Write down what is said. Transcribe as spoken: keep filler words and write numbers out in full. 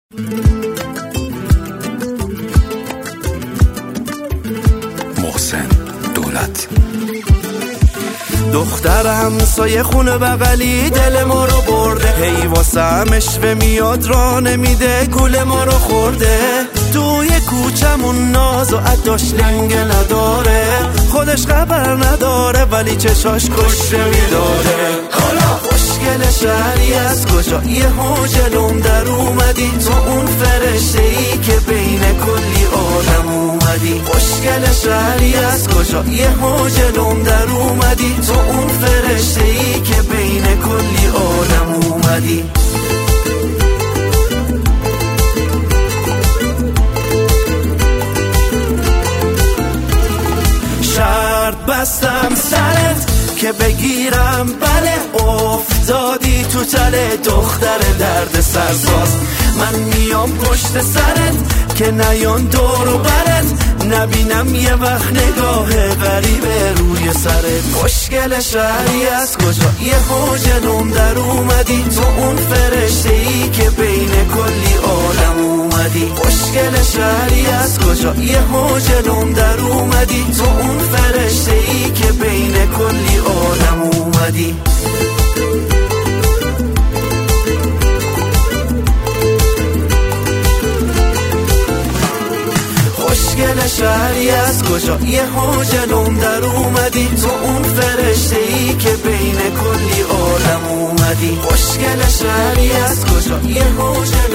محسن دولت. دختر همسایه خونه بغلی دل ما رو برده، هی واسه همشوه میاد را نمیده، گول ما رو خورده. توی کوچمون ناز و عداش لنگه نداره، خودش خبر نداره ولی چشاش کشته میداره. حالا خوشگل شهری از کجا یه جلوم در اومدی، تو اون فرشته ای که بین کلی آدم اومدی. خوشگل شهری از کجا یه جلوم در اومدی، تو اون فرشته ای که بین کلی آدم اومدی. شرط بستم سرت که بگیرم، بله افتادی تو تله دختر درد سرساز. من میام پشت سرت که نیان دور و برت، نبینم یه وقت نگاه غریبه روی سرت. خوشگل شهری از کجا یه جلوم در اومدی، تو اون فرشته ای که بین کلی آدم اومدی. خوشگل شهری از کجا یه جلوم در اومدی، تو اون فرشته ای که بین کلی آدم اومدی. خوشگل شهری از کجا یه جلوم در اومدی، تو اون فرشته ای که بین کلی آدم اومدی. خوشگل شهری از کجا یه